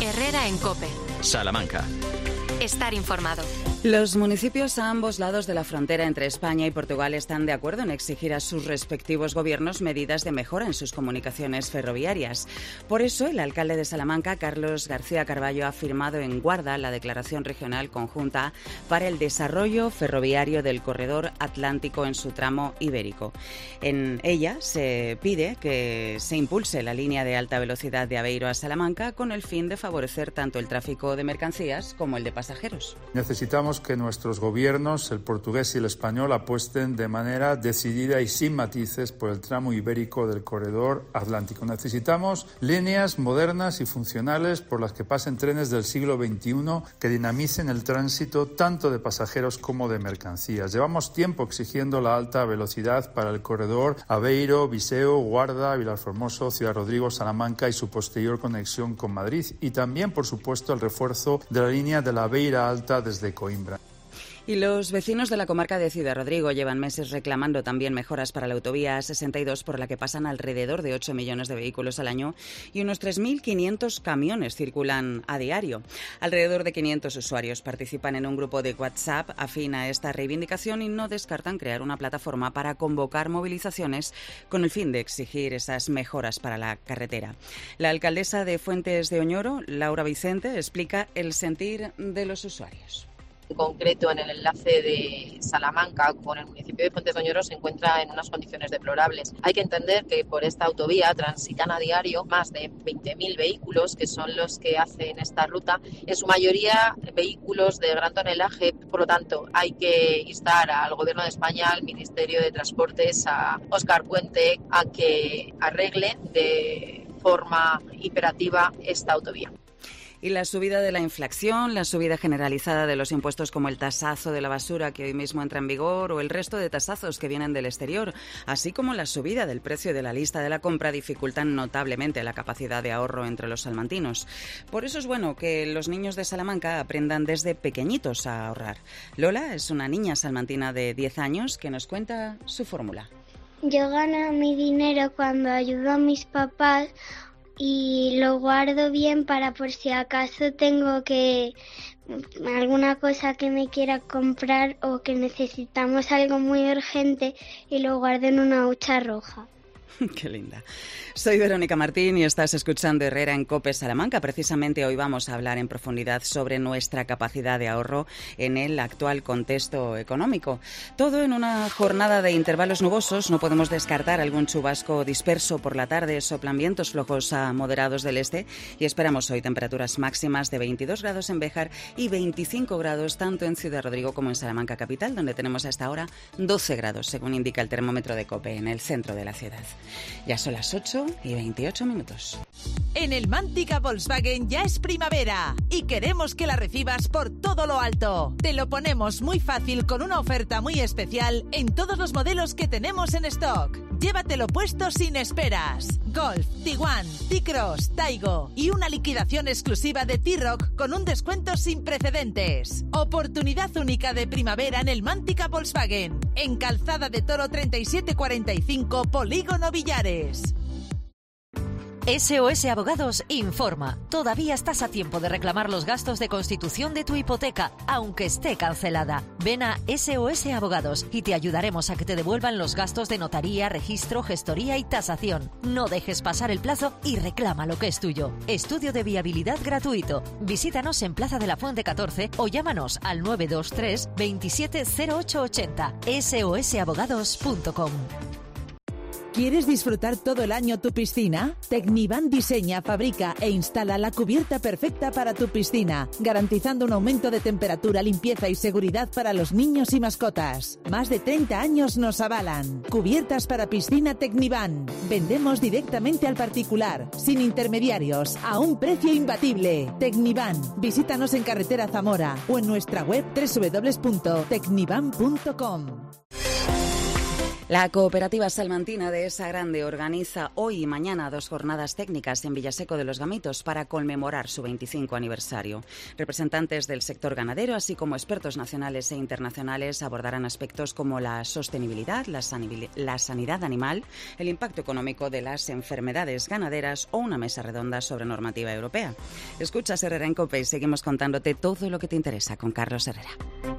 Herrera en COPE. Salamanca. Estar informado. Los municipios a ambos lados de la frontera entre España y Portugal están de acuerdo en exigir a sus respectivos gobiernos medidas de mejora en sus comunicaciones ferroviarias. Por eso, el alcalde de Salamanca, Carlos García Carballo, ha firmado en Guarda la Declaración Regional Conjunta para el Desarrollo Ferroviario del Corredor Atlántico en su tramo ibérico. En ella se pide que se impulse la línea de alta velocidad de Aveiro a Salamanca con el fin de favorecer tanto el tráfico de mercancías como el de pasajeros. Necesitamos que nuestros gobiernos, el portugués y el español, apuesten de manera decidida y sin matices por el tramo ibérico del corredor atlántico. Necesitamos líneas modernas y funcionales por las que pasen trenes del siglo XXI que dinamicen el tránsito tanto de pasajeros como de mercancías. Llevamos tiempo exigiendo la alta velocidad para el corredor Aveiro, Viseu, Guarda, Vilarformoso, Ciudad Rodrigo, Salamanca y su posterior conexión con Madrid. Y también, por supuesto, el refuerzo de la línea de la Beira Alta desde Coimbra. Y los vecinos de la comarca de Ciudad Rodrigo llevan meses reclamando también mejoras para la autovía 62 por la que pasan alrededor de 8 millones de vehículos al año y unos 3.500 camiones circulan a diario. Alrededor de 500 usuarios participan en un grupo de WhatsApp afín a esta reivindicación y no descartan crear una plataforma para convocar movilizaciones con el fin de exigir esas mejoras para la carretera. La alcaldesa de Fuentes de Oñoro, Laura Vicente, explica el sentir de los usuarios. En concreto, en el enlace de Salamanca con el municipio de Fuentes de Oñoro se encuentra en unas condiciones deplorables. Hay que entender que por esta autovía transitan a diario más de 20.000 vehículos, que son los que hacen esta ruta, en su mayoría vehículos de gran tonelaje. Por lo tanto, hay que instar al Gobierno de España, al Ministerio de Transportes, a Óscar Puente, a que arregle de forma imperativa esta autovía. Y la subida de la inflación, la subida generalizada de los impuestos como el tasazo de la basura que hoy mismo entra en vigor o el resto de tasazos que vienen del exterior, así como la subida del precio de la lista de la compra dificultan notablemente la capacidad de ahorro entre los salmantinos. Por eso es bueno que los niños de Salamanca aprendan desde pequeñitos a ahorrar. Lola es una niña salmantina de 10 años que nos cuenta su fórmula. Yo gano mi dinero cuando ayudo a mis papás y lo guardo bien para por si acaso tengo que alguna cosa que me quiera comprar o que necesitamos algo muy urgente y lo guardo en una hucha roja. Qué linda. Soy Verónica Martín y estás escuchando Herrera en COPE Salamanca. Precisamente hoy vamos a hablar en profundidad sobre nuestra capacidad de ahorro en el actual contexto económico. Todo en una jornada de intervalos nubosos. No podemos descartar algún chubasco disperso por la tarde. Soplan vientos flojos a moderados del este y esperamos hoy temperaturas máximas de 22 grados en Béjar y 25 grados tanto en Ciudad Rodrigo como en Salamanca capital, donde tenemos hasta ahora 12 grados, según indica el termómetro de COPE en el centro de la ciudad. Ya son las 8:28. En el Mántica Volkswagen ya es primavera y queremos que la recibas por todo lo alto. Te lo ponemos muy fácil con una oferta muy especial en todos los modelos que tenemos en stock. Llévatelo puesto sin esperas. Golf, Tiguan, T-Cross, Taigo y una liquidación exclusiva de T-Roc con un descuento sin precedentes. Oportunidad única de primavera en el Mántica Volkswagen. En Calzada de Toro 3745, Polígono Villares. SOS Abogados informa. Todavía estás a tiempo de reclamar los gastos de constitución de tu hipoteca, aunque esté cancelada. Ven a SOS Abogados y te ayudaremos a que te devuelvan los gastos de notaría, registro, gestoría y tasación. No dejes pasar el plazo y reclama lo que es tuyo. Estudio de viabilidad gratuito. Visítanos en Plaza de la Fuente 14 o llámanos al 923 27 0880. sosabogados.com. ¿Quieres disfrutar todo el año tu piscina? Tecnivan diseña, fabrica e instala la cubierta perfecta para tu piscina, garantizando un aumento de temperatura, limpieza y seguridad para los niños y mascotas. Más de 30 años nos avalan. Cubiertas para piscina Tecnivan. Vendemos directamente al particular, sin intermediarios, a un precio imbatible. Tecnivan. Visítanos en Carretera Zamora o en nuestra web www.tecnivan.com. La cooperativa salmantina de Esa Grande organiza hoy y mañana 2 jornadas técnicas en Villaseco de los Gamitos para conmemorar su 25 aniversario. Representantes del sector ganadero, así como expertos nacionales e internacionales, abordarán aspectos como la sostenibilidad, la sanidad animal, el impacto económico de las enfermedades ganaderas o una mesa redonda sobre normativa europea. Escuchas Herrera en COPE y seguimos contándote todo lo que te interesa con Carlos Herrera.